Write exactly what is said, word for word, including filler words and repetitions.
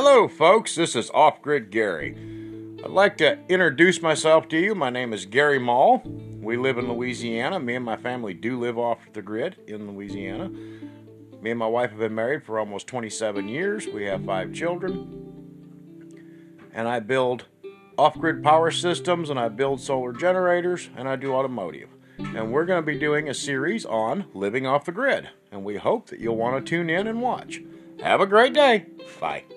Hello folks, this is Off Grid Gary. I'd like to introduce myself to you. My name is Gary Mall. We live in Louisiana. Me and my family do live off the grid in Louisiana. Me and my wife have been married for almost twenty-seven years. We have five children. And I build off-grid power systems, and I build solar generators, and I do automotive. And we're going to be doing a series on living off the grid. And we hope that you'll want to tune in and watch. Have a great day. Bye.